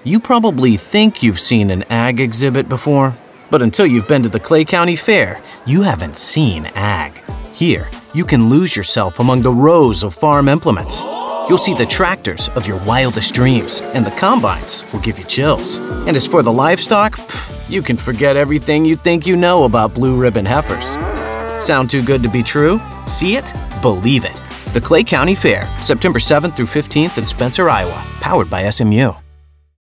You probably think you've seen an ag exhibit before, but until you've been to the Clay County Fair, you haven't seen ag. Here, you can lose yourself among the rows of farm implements. You'll see the tractors of your wildest dreams, and the combines will give you chills. And as for the livestock, you can forget everything you think you know about blue ribbon heifers. Sound too good to be true? See it? Believe it. The Clay County Fair, September 7th through 15th in Spencer, Iowa, powered by SMU.